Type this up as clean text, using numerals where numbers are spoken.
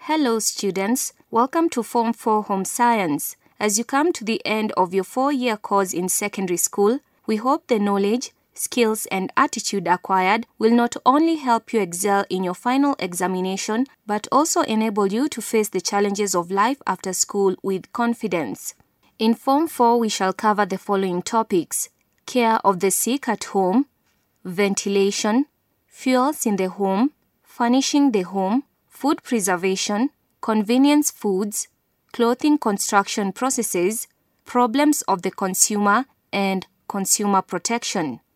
Hello students, welcome to Form 4 Home Science. As you come to the end of your 4-year course in secondary school, we hope the knowledge, skills and attitude acquired will not only help you excel in your final examination, but also enable you to face the challenges of life after school with confidence. In Form 4, we shall cover the following topics: care of the sick at home, ventilation, fuels in the home, furnishing the home, food preservation, convenience foods, clothing construction processes, problems of the consumer, and consumer protection.